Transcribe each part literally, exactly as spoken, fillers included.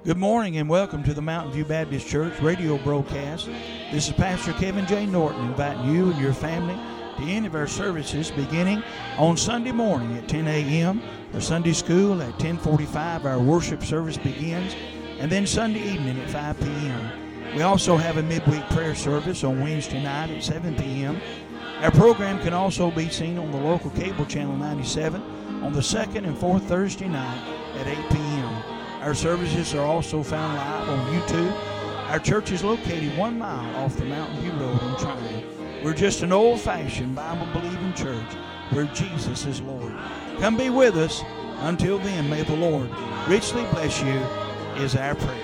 Good morning and welcome to the Mountain View Baptist Church radio broadcast. This is Pastor Kevin J. Norton inviting you and your family to any of our services beginning on Sunday morning at ten a.m. for Sunday school. At ten forty-five our worship service begins, and then Sunday evening at five p.m. We also have a midweek prayer service on Wednesday night at seven p.m. Our program can also be seen on the local cable channel ninety-seven on the second and fourth Thursday night at eight p.m. Our services are also found live on YouTube. Our church is located one mile off the Mountain View Road in Tryon. We're just an old-fashioned Bible-believing church where Jesus is Lord. Come be with us. Until then, may the Lord richly bless you is our prayer.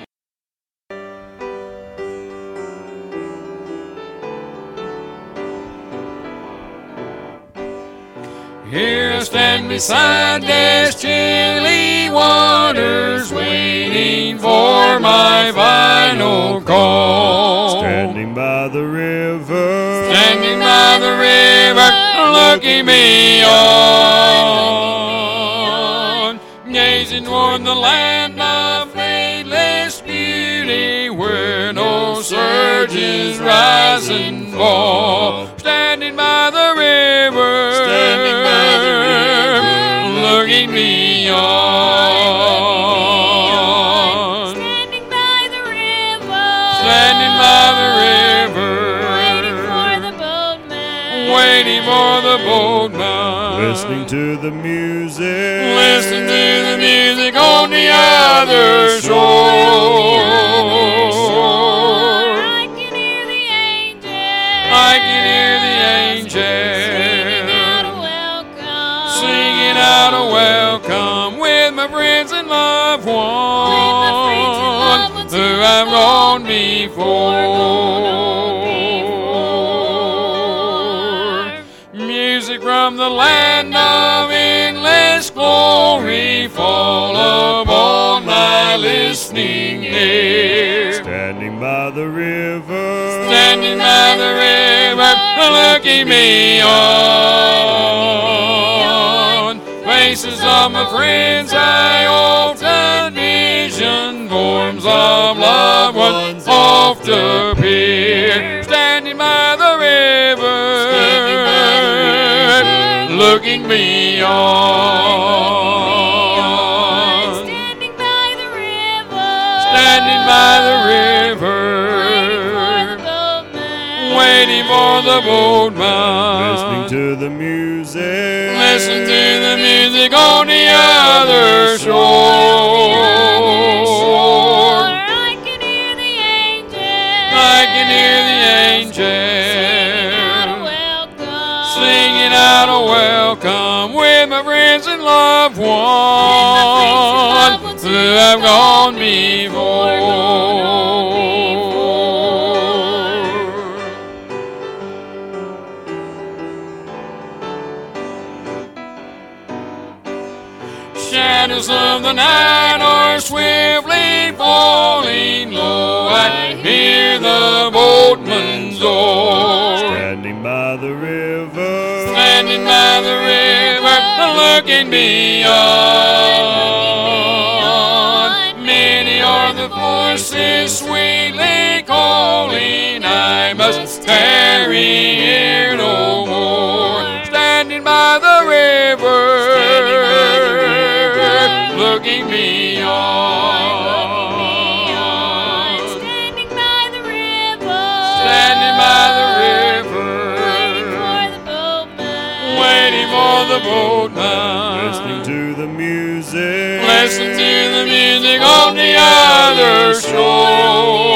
Here I stand beside this chilly waters, waiting for my final call. Standing by the river, standing by the river, looking beyond, gazing toward the land of fadeless beauty, where no surges rise and fall. Standing by the river, standing by the river, looking beyond, standing by the river, standing by the river, waiting for the boatman, waiting for the boatman, listening to the music, listen to the music on the other shore. I can hear the angels, I can hear the angels singing out a welcome, singing out a welcome with my friends and loved ones who have gone before. Music from the land of endless glory fall upon my listening ear. standing by the river, Standing by the river, looking beyond, faces of my friends I often vision, forms of loved ones oft appear. Standing by the river, looking beyond, standing by the river, standing by the river, waiting for the boatman, listening to the music, listen to the music on the other shore. I can hear the angels, I can hear the angels singing out a welcome with my friends and loved ones who have gone before. Shadows of the night are swiftly falling low. I hear the boatman's oar. standing by the river, Standing by the river, looking beyond. Many are the voices sweetly calling. I must tarry here no more. Standing by the river, looking beyond, standing by the river, standing by the river, waiting for the boatman, waiting for the boatman, listening to the music, listen to the music on the other shore.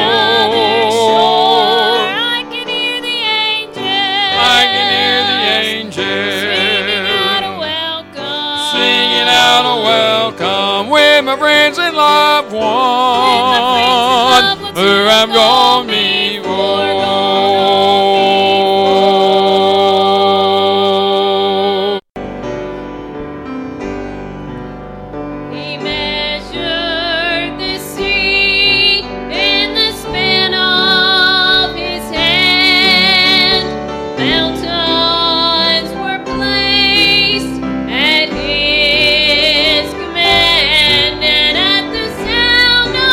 I can hear the angels, I can hear the singing out a angels welcome, singing out a welcome with my friends and loved ones who have gone before. He measured the sea in the span of his hand. Mountains were placed at his command, and at the sound of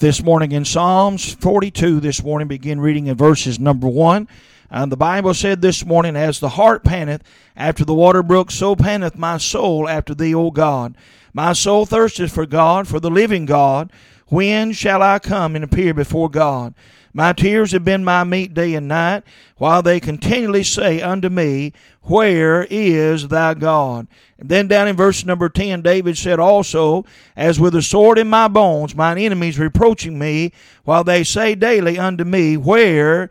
this morning in Psalms forty-two this morning. Begin reading in verses number one. And the Bible said this morning, as the hart panteth after the water brook, so panteth my soul after thee, O God. My soul thirsteth for God, for the living God. When shall I come and appear before God? My tears have been my meat day and night, while they continually say unto me, where is thy God? And then down in verse number ten, David said also, as with a sword in my bones, mine enemies reproaching me, while they say daily unto me, where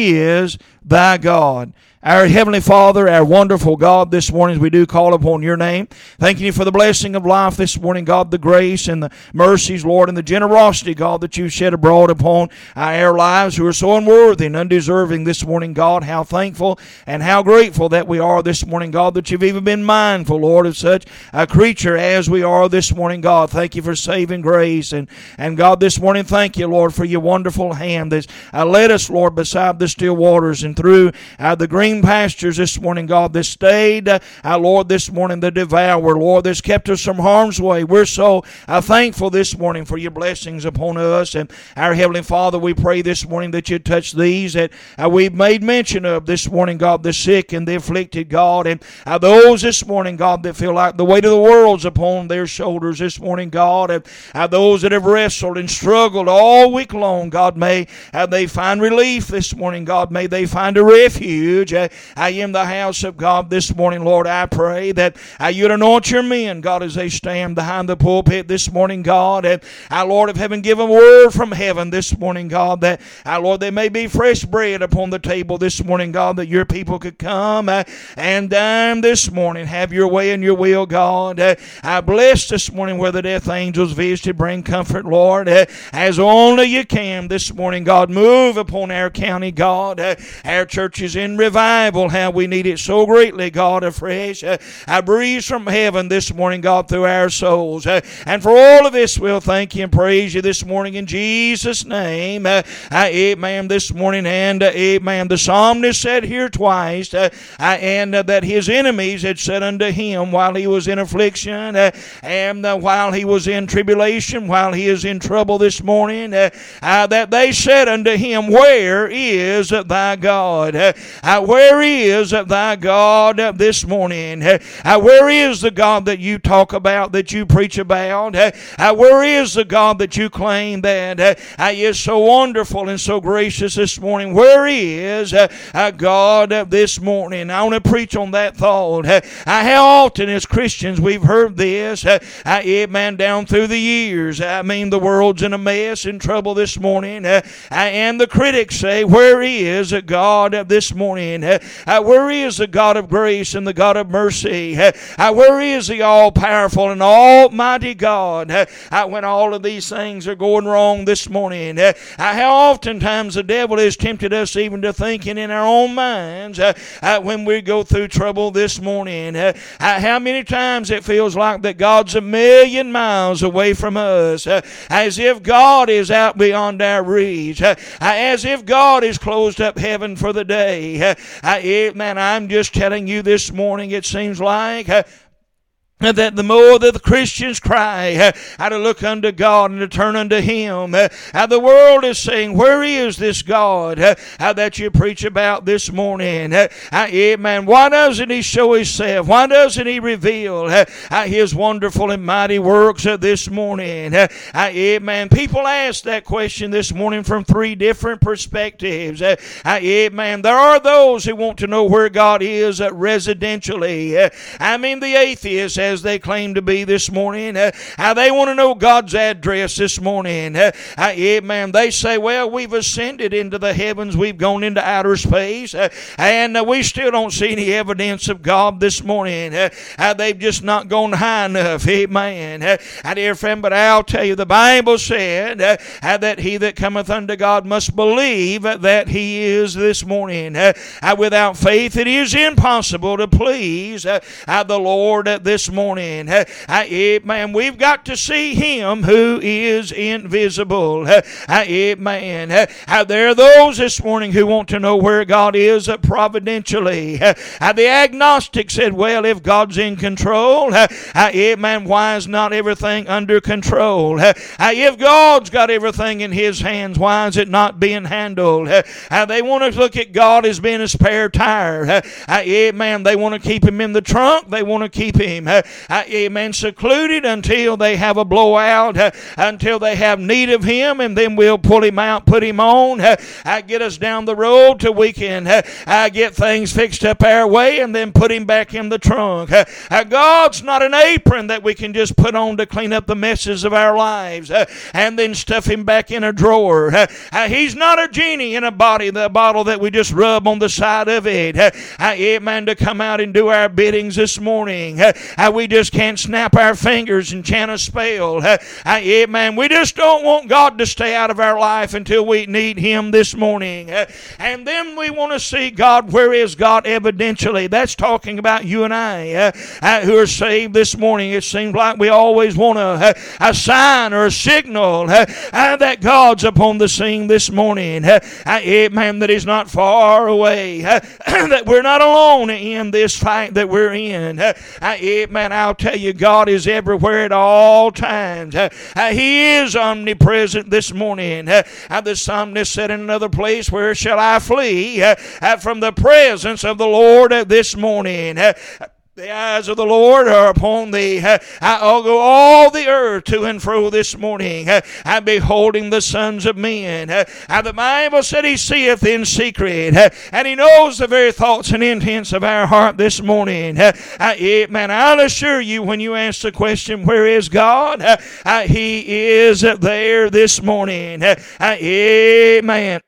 is thy God? Our Heavenly Father, our wonderful God, this morning as we do call upon your name, thanking you for the blessing of life this morning, God, the grace and the mercies, Lord, and the generosity, God, that you've shed abroad upon our lives who are so unworthy and undeserving this morning, God. How thankful and how grateful that we are this morning, God, that you've even been mindful, Lord, of such a creature as we are this morning, God. Thank you for saving grace. And, and God, this morning, thank you, Lord, for your wonderful hand that's uh, led us, Lord, beside the still waters and through uh, the green pastures this morning, God, that stayed, uh, uh, Lord, this morning, the devourer, Lord, that's kept us from harm's way. We're so uh, thankful this morning for your blessings upon us. And our Heavenly Father, we pray this morning that you touch these that uh, we've made mention of this morning, God, the sick and the afflicted, God, and uh, those this morning, God, that feel like the weight of the world's upon their shoulders this morning, God, and uh, those that have wrestled and struggled all week long, God, may uh, they find relief this morning, God, may they find a refuge uh, I am the house of God this morning, Lord. I pray that uh, you'd anoint your men, God, as they stand behind the pulpit this morning, God. And our Lord of heaven, give them a word from heaven this morning, God, that our Lord, there may be fresh bread upon the table this morning, God, that your people could come uh, and dine this morning. Have your way and your will, God. Uh, I bless this morning where the death angels visited. Bring comfort, Lord, uh, as only you can this morning, God. Move upon our county, God. Uh, our church is in revival. How we need it so greatly, God, afresh. Uh, I breathe from heaven this morning, God, through our souls. Uh, and for all of this, we'll thank you and praise you this morning in Jesus' name. Uh, uh, amen this morning and uh, amen. The psalmist said here twice, uh, uh, and uh, that his enemies had said unto him while he was in affliction, uh, and uh, while he was in tribulation, while he is in trouble this morning, uh, uh, that they said unto him, where is thy God? Uh, uh, where Where is thy God this morning? Where is the God that you talk about, that you preach about? Where is the God that you claim that is so wonderful and so gracious this morning? Where is God this morning? I want to preach on that thought. How often as Christians we've heard this, amen, down through the years. I mean, the world's in a mess, in trouble this morning. And the critics say, where is God this morning? Uh, where is the God of grace and the God of mercy? Uh, uh, where is the all-powerful and almighty God uh, uh, when all of these things are going wrong this morning? Uh, uh, how oftentimes the devil has tempted us even to thinking in our own minds uh, uh, when we go through trouble this morning. Uh, uh, how many times it feels like that God's a million miles away from us, uh, as if God is out beyond our reach, uh, uh, as if God has closed up heaven for the day. Uh, uh, man, I'm just telling you this morning, it seems like uh, that the more that the Christians cry uh, uh, to look unto God and to turn unto Him, uh, uh, the world is saying, where is this God uh, uh, that you preach about this morning? Uh, uh, amen. Why doesn't He show Himself? Why doesn't He reveal uh, uh, His wonderful and mighty works uh, this morning? Uh, uh, amen. People ask that question this morning from three different perspectives. Uh, uh, amen. There are those who want to know where God is uh, residentially. Uh, I mean, the atheists, as they claim to be this morning. Uh, uh, they want to know God's address this morning. Uh, uh, amen. They say, well, we've ascended into the heavens. We've gone into outer space. Uh, and uh, we still don't see any evidence of God this morning. Uh, uh, they've just not gone high enough. Amen. Uh, uh, dear friend, but I'll tell you, the Bible said uh, uh, that he that cometh unto God must believe that He is this morning. Uh, uh, without faith, it is impossible to please uh, uh, the Lord uh, this morning. morning. Amen. We've got to see Him who is invisible. Amen. There are those this morning who want to know where God is providentially. The agnostic said, well, if God's in control, amen, why is not everything under control? If God's got everything in His hands, why is it not being handled? They want to look at God as being a spare tire. Amen. They want to keep Him in the trunk. They want to keep Him, amen, secluded until they have a blowout, until they have need of Him, and then we'll pull Him out, put Him on, get us down the road till we can get things fixed up our way, and then put Him back in the trunk. God's not an apron that we can just put on to clean up the messes of our lives and then stuff Him back in a drawer. He's not a genie in a body, the bottle that we just rub on the side of it. Amen. To come out and do our biddings this morning. We just can't snap our fingers and chant a spell. Amen. We just don't want God to stay out of our life until we need Him this morning. And then we want to see God. Where is God evidentially? That's talking about you and I uh, who are saved this morning. It seems like we always want a, a sign or a signal uh, uh, that God's upon the scene this morning. Uh, amen. That He's not far away. Uh, that we're not alone in this fight that we're in. Uh, amen. I'll tell you, God is everywhere at all times. Uh, uh, he is omnipresent this morning. Uh, uh, the psalmist said in another place, where shall I flee uh, uh, from the presence of the Lord uh, this morning? Uh, The eyes of the Lord are upon thee. I'll go all the earth to and fro this morning. I'm beholding the sons of men. The Bible said He seeth in secret, and He knows the very thoughts and intents of our heart this morning. Amen. I'll assure you, when you ask the question, where is God? He is there this morning. Amen.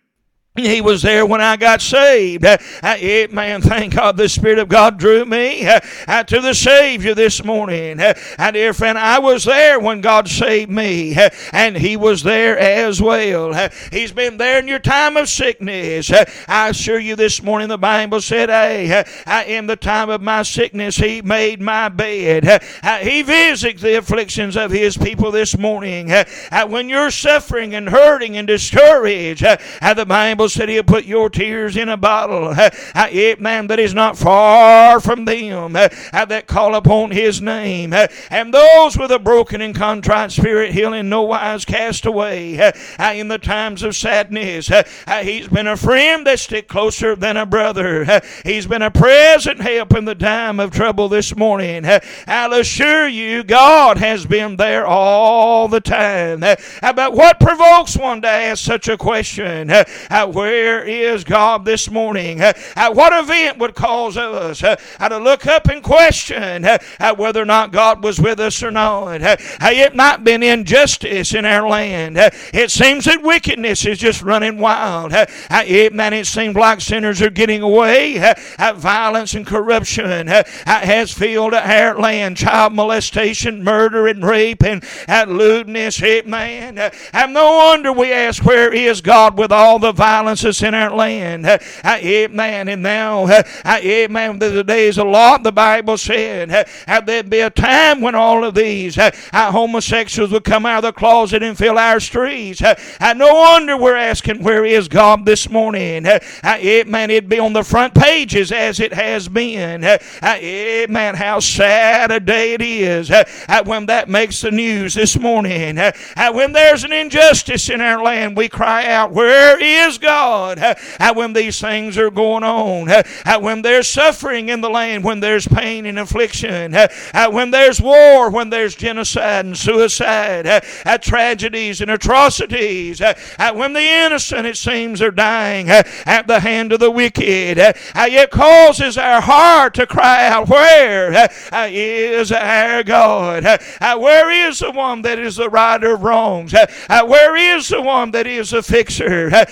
He was there when I got saved. Uh, Amen. Thank God the Spirit of God drew me uh, uh, to the Savior this morning. Uh, uh, dear friend, I was there when God saved me, uh, and He was there as well. Uh, he's been there in your time of sickness. Uh, I assure you this morning, the Bible said, hey, uh, uh, in the time of my sickness, He made my bed. Uh, uh, he visits the afflictions of His people this morning. Uh, uh, when you're suffering and hurting and discouraged, uh, uh, the Bible said He'll put your tears in a bottle. Uh, amen. That is not far from them uh, that call upon His name. Uh, and those with a broken and contrite spirit He'll in no wise cast away. Uh, uh, in the times of sadness, uh, uh, He's been a friend that stick closer than a brother. Uh, he's been a present help in the time of trouble this morning. Uh, I'll assure you, God has been there all the time. Uh, but what provokes one to ask such a question? Uh, uh, Where is God this morning? Uh, uh, what event would cause us uh, uh, to look up and question uh, uh, whether or not God was with us or not? Uh, uh, it might have been injustice in our land. Uh, it seems that wickedness is just running wild. Uh, uh, it, man, it seems like sinners are getting away. Uh, uh, violence and corruption uh, uh, has filled our land. Child molestation, murder, and rape, and uh, lewdness. Amen. Uh, and no wonder we ask, where is God with all the violence that's in our land? Uh, uh, amen. And now, uh, uh, amen, the days a lot, the Bible said, uh, uh, there'd be a time when all of these uh, uh, homosexuals would come out of the closet and fill our streets. Uh, uh, no wonder we're asking, where is God this morning? Uh, uh, amen. It'd be on the front pages as it has been. Uh, uh, amen. How sad a day it is uh, uh, when that makes the news this morning. Uh, uh, when there's an injustice in our land, we cry out, where is God? Uh, uh, when these things are going on, uh, uh, when there's suffering in the land, when there's pain and affliction, uh, uh, when there's war, when there's genocide and suicide, uh, uh, tragedies and atrocities, uh, uh, when the innocent, it seems, are dying uh, at the hand of the wicked, uh, uh, it causes our heart to cry out, where uh, uh, is our God? Uh, uh, where is the one that is the righter of wrongs? Uh, uh, where is the one that is a fixer? Uh, uh,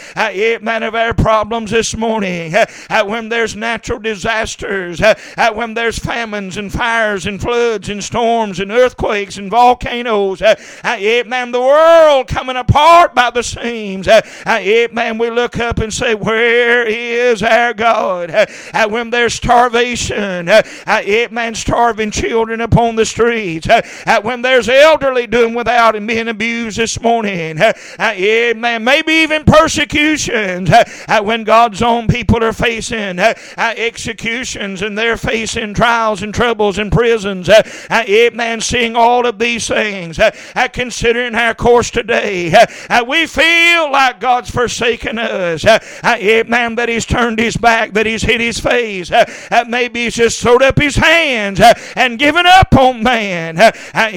amen, of our problems this morning. Uh, when there's natural disasters, uh, uh, when there's famines and fires and floods and storms and earthquakes and volcanoes, uh, uh, amen, the world coming apart by the seams, uh, uh, amen, we look up and say, where is our God? Uh, uh, when there's starvation, uh, uh, amen, starving children upon the streets, uh, uh, when there's elderly doing without and being abused this morning, uh, uh, amen, maybe even persecutions, uh, uh, when God's own people are facing uh, uh, executions and they're facing trials and troubles in prisons, uh, uh, amen, seeing all of these things, uh, uh, considering our course today, uh, uh, we feel like God's forsaken us, uh, uh, amen, that He's turned His back, that He's hid His face, uh, uh, maybe He's just thrown up His hands uh, and given up on man, uh, uh,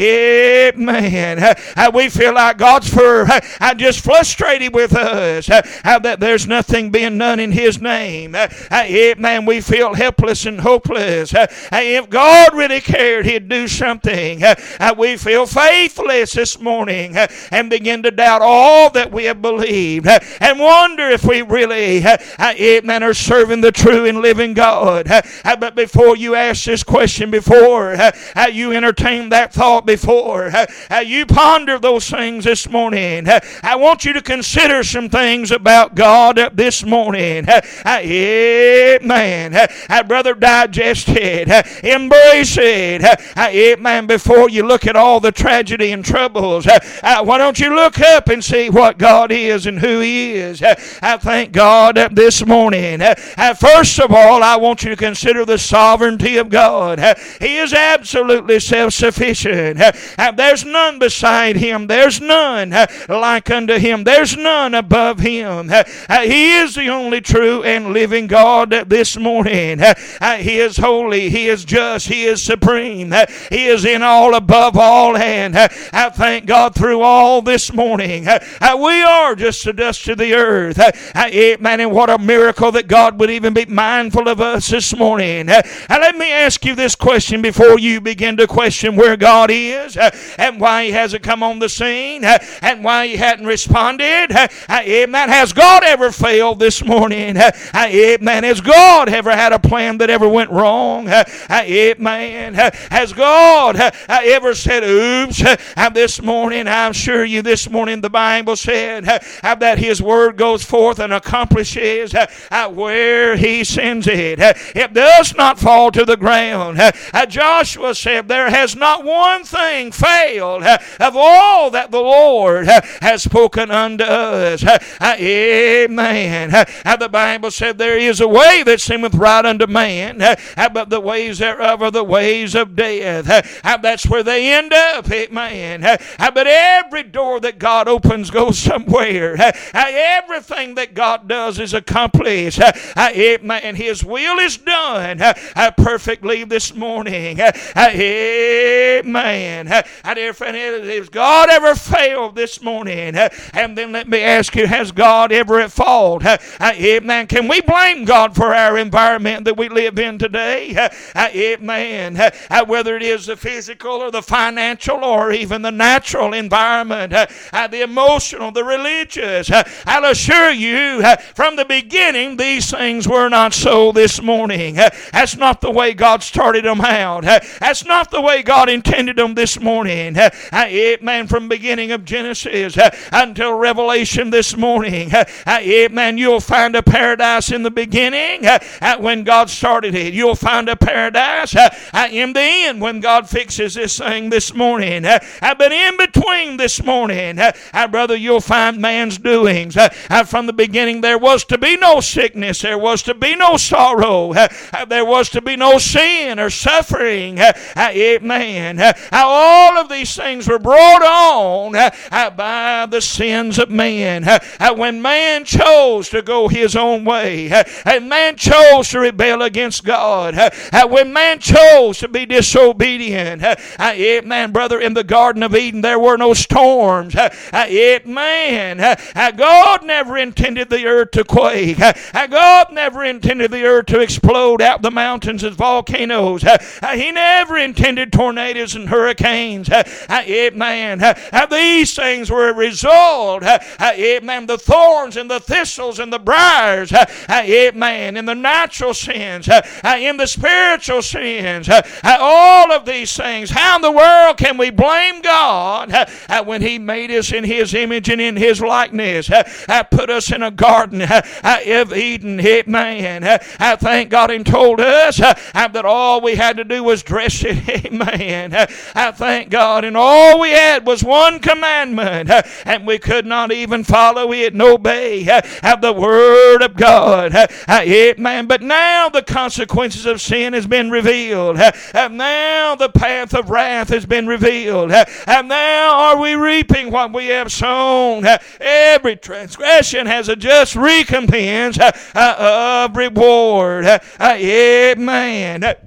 amen, uh, uh, we feel like God's for uh, uh, just frustrated with us, uh, uh, that there's nothing being done in His name, uh, uh, amen, we feel helpless and hopeless, uh, uh, if God really cared He'd do something, uh, uh, we feel faithless this morning, uh, and begin to doubt all that we have believed, uh, and wonder if we really uh, uh, amen, are serving the true and living God. Uh, uh, but before you ask this question, before uh, uh, you entertain that thought, before uh, uh, you ponder those things this morning, uh, I want you to consider some things about God uh, this morning. Uh, uh, amen. Uh, uh, brother, digest it. Uh, embrace it. Uh, uh, amen. Before you look at all the tragedy and troubles, uh, uh, why don't you look up and see what God is and who He is? Uh, I thank God uh, this morning. Uh, uh, first of all, I want you to consider the sovereignty of God. Uh, he is absolutely self-sufficient. Uh, uh, there's none beside Him. There's none uh, like unto Him. There's none above Him. Uh, uh, he is the only true and living God uh, this morning. Uh, uh, he is holy. He is just. He is supreme. Uh, he is in all, above all. And uh, I thank God through all this morning. Uh, uh, we are just the dust of the earth. Uh, uh, amen. And what a miracle that God would even be mindful of us this morning. Uh, uh, let me ask you this question before you begin to question where God is uh, and why He hasn't come on the scene uh, and why He hadn't responded. Uh, uh, amen. Has God ever failed this morning? Uh, uh, amen. Has God ever had a plan that ever went wrong? Uh, uh, amen. Uh, has God uh, uh, ever said, oops, uh, uh, this morning? I'm sure you this morning the Bible said uh, uh, that His word goes forth and accomplishes uh, uh, where He sends it. Uh, it does not fall to the ground. Uh, uh, Joshua said, there has not one thing failed uh, of all that the Lord uh, has spoken unto us. Uh, uh, amen. Uh, uh, the Bible said, there is a way that seemeth right unto man, uh, uh, but the ways thereof are the ways of death. Uh, uh, that's where they end up. Amen. Uh, uh, but every door that God opens goes somewhere. Uh, uh, everything that God does is accomplished. Uh, uh, amen. His will is done uh, uh, perfectly this morning. Uh, uh, amen. Uh, uh, dear friend, has God ever failed this morning? Uh, and then let me ask you, has God ever at fault? Uh, uh, amen. Can we blame God for our environment that we live in today? Uh, uh, amen. Uh, uh, whether it is the physical or the financial or even the natural environment, uh, uh, the emotional, the religious. Uh, I'll assure you, uh, from the beginning, these things were not so this morning. Uh, that's not the way God started them out. Uh, that's not the way God intended them this morning. Uh, uh, amen. From beginning of Genesis uh, until Revelation this morning. Uh, uh, amen. You'll find a paradise in the beginning uh, uh, when God started it. You'll find a paradise uh, uh, in the end when God fixes this thing this morning. Uh, uh, but in between this morning, uh, uh, brother, you'll find man's doings. Uh, uh, from the beginning, there was to be no sickness. There was to be no sorrow. Uh, uh, there was to be no sin or suffering. Uh, uh, amen. Uh, all of these things were brought on uh, uh, by the sins of man. Uh, uh, when man chose to go his own way, uh, and man chose to rebel against God, uh, uh, when man chose to be disobedient, uh, uh, amen, brother, in the Garden of Eden there were no storms. Uh, uh, amen. Uh, uh, God never intended the earth to quake. Uh, uh, God never intended the earth to explode out the mountains as volcanoes. Uh, uh, he never intended tornadoes and hurricanes. Uh, uh, amen. Uh, uh, these things were a result. Uh, uh, amen. The thorns and the thistles and the briars, uh, uh, amen, in the natural sins, uh, uh, in the spiritual sins, uh, uh, all of these things. How in the world can we blame God uh, uh, when He made us in His image and in His likeness, uh, uh, put us in a garden uh, uh, of Eden, amen. Uh, uh, thank God, and told us uh, uh, that all we had to do was dress it, amen. Uh, uh, thank God, and all we had was one commandment, uh, and we could not even follow it and obey uh, uh, the Word of God, uh, uh, amen. But now the consequences of sin has been revealed, uh, and now the path of wrath has been revealed, uh, and now are we reaping what we have sown. Uh, every transgression has a just recompense uh, uh, of reward, uh, uh, amen. Uh,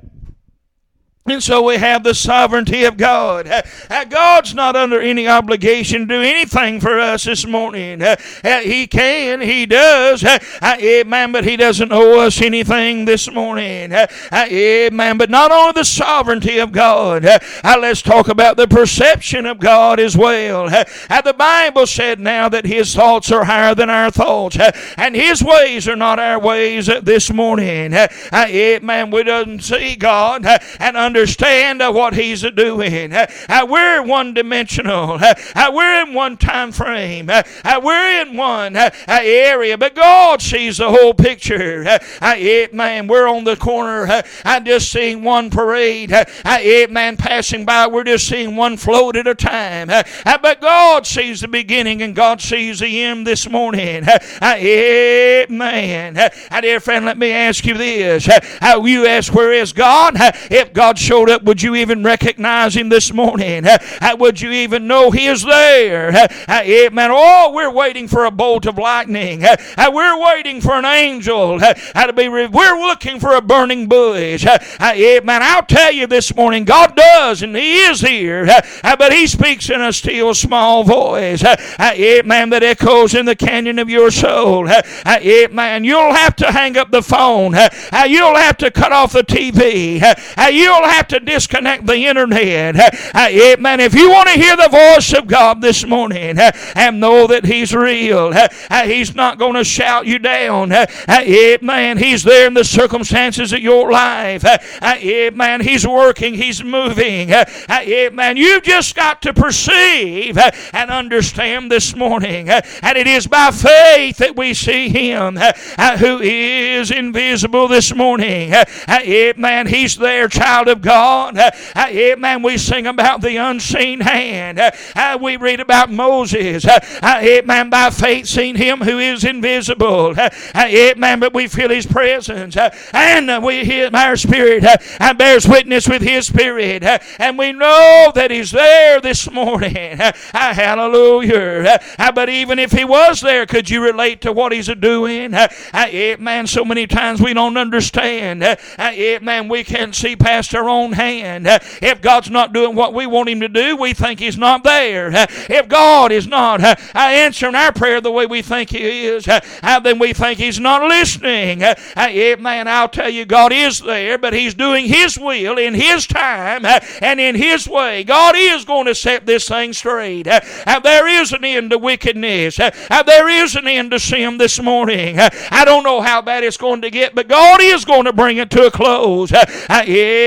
And so we have the sovereignty of God. Uh, uh, God's not under any obligation to do anything for us this morning. Uh, uh, he can, He does. Uh, uh, amen, but He doesn't owe us anything this morning. Uh, uh, amen, but not only the sovereignty of God. Uh, uh, let's talk about the perception of God as well. Uh, uh, the Bible said now that His thoughts are higher than our thoughts. Uh, and His ways are not our ways uh, this morning. Uh, uh, amen, we don't see God uh, and understand understand uh, what He's uh, doing. Uh, uh, we're one-dimensional. Uh, uh, we're in one time frame. Uh, uh, we're in one uh, uh, area, but God sees the whole picture. Uh, uh, it, man, we're on the corner. Uh, I'm just seeing one parade. Uh, uh, it, man, passing by. We're just seeing one float at a time. Uh, uh, but God sees the beginning and God sees the end this morning. Uh, uh, it, man. Uh, uh, dear friend, let me ask you this. Uh, uh, you ask, where is God? Uh, if God showed up, would you even recognize Him this morning? Uh, uh, would you even know He is there? Uh, uh, amen. Oh, we're waiting for a bolt of lightning. Uh, uh, we're waiting for an angel uh, uh, to be. Re- we're looking for a burning bush. Uh, uh, amen. I'll tell you this morning, God does, and He is here. Uh, uh, but He speaks in a still small voice. Uh, uh, amen. That echoes in the canyon of your soul. Uh, uh, amen. You'll have to hang up the phone. Uh, uh, you'll have to cut off the T V. Uh, uh, you'll have to disconnect the internet. Uh, uh, amen. If you want to hear the voice of God this morning uh, and know that He's real, uh, uh, He's not going to shout you down. Uh, uh, amen. He's there in the circumstances of your life. Uh, uh, amen. He's working. He's moving. Uh, uh, amen. You've just got to perceive uh, and understand this morning. Uh, and it is by faith that we see Him uh, uh, who is invisible this morning. Uh, uh, amen. He's there, child of God. Uh, uh, amen. We sing about the unseen hand. Uh, uh, we read about Moses. Uh, uh, amen. By faith seen Him who is invisible. Uh, uh, amen. But we feel His presence. Uh, and uh, we hear our spirit uh, uh, bears witness with His spirit. Uh, and we know that He's there this morning. Uh, uh, hallelujah. Uh, uh, but even if He was there, could you relate to what He's doing? Uh, uh, amen. So many times we don't understand. Uh, uh, amen. We can't see past our own hand. Uh, if God's not doing what we want Him to do, we think He's not there. Uh, if God is not uh, answering our prayer the way we think He is, uh, uh, then we think He's not listening. Uh, uh, amen. I'll tell you, God is there, but He's doing His will in His time uh, and in His way. God is going to set this thing straight. Uh, uh, there is an end to wickedness. Uh, uh, there is an end to sin this morning. Uh, I don't know how bad it's going to get, but God is going to bring it to a close. Uh, uh,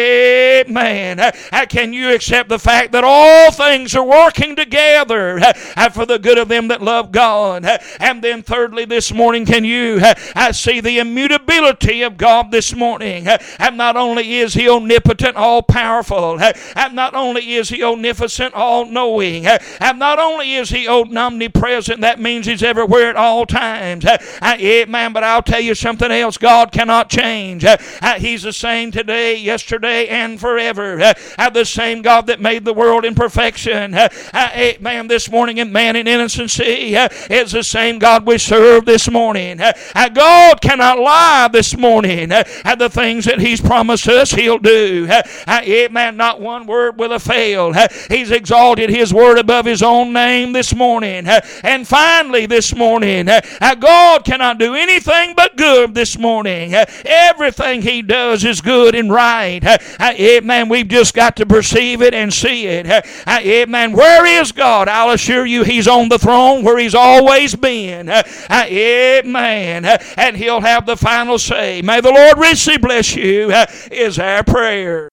amen. Uh, uh, can you accept the fact that all things are working together uh, uh, for the good of them that love God? Uh, and then thirdly, this morning, can you uh, uh, see the immutability of God this morning? Uh, and not only is He omnipotent, all-powerful, uh, and not only is He omnipotent, all-knowing, uh, and not only is He omnipresent, that means He's everywhere at all times. Uh, uh, amen. But I'll tell you something else. God cannot change. Uh, uh, he's the same today, yesterday, and forever. Uh, uh, the same God that made the world in perfection. Uh, uh, amen. This morning, in man in innocency, uh, is the same God we serve this morning. Uh, uh, God cannot lie this morning. Uh, uh, the things that He's promised us, He'll do. Uh, uh, amen. Not one word will have failed. Uh, he's exalted His word above His own name this morning. Uh, and finally, this morning, uh, uh, God cannot do anything but good this morning. Uh, everything He does is good and right. Uh, uh, Amen. We've just got to perceive it and see it. Amen. Where is God? I'll assure you He's on the throne where He's always been. Amen. And He'll have the final say. May the Lord richly bless you, is our prayer.